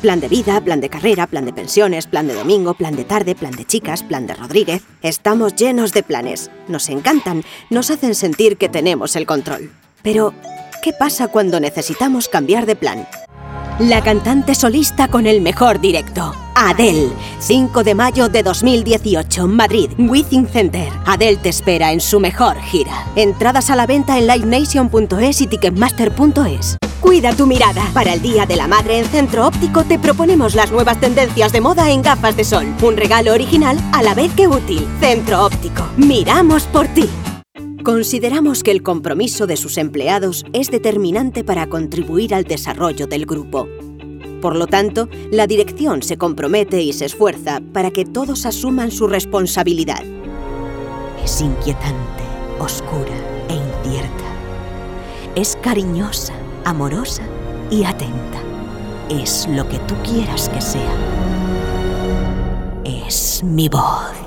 Plan de vida, plan de carrera, plan de pensiones, plan de domingo, plan de tarde, plan de chicas, plan de Rodríguez. Estamos llenos de planes. Nos encantan, nos hacen sentir que tenemos el control. Pero, ¿qué pasa cuando necesitamos cambiar de plan? La cantante solista con el mejor directo. Adele. 5 de mayo de 2018, Madrid, Withing Center. Adele te espera en su mejor gira. Entradas a la venta en livenation.es y ticketmaster.es. Cuida tu mirada. Para el Día de la Madre en Centro Óptico te proponemos las nuevas tendencias de moda en gafas de sol. Un regalo original a la vez que útil. Centro Óptico. Miramos por ti. Consideramos que el compromiso de sus empleados es determinante para contribuir al desarrollo del grupo. Por lo tanto, la dirección se compromete y se esfuerza para que todos asuman su responsabilidad. Es inquietante, oscura e incierta. Es cariñosa, amorosa y atenta. Es lo que tú quieras que sea. Es mi voz.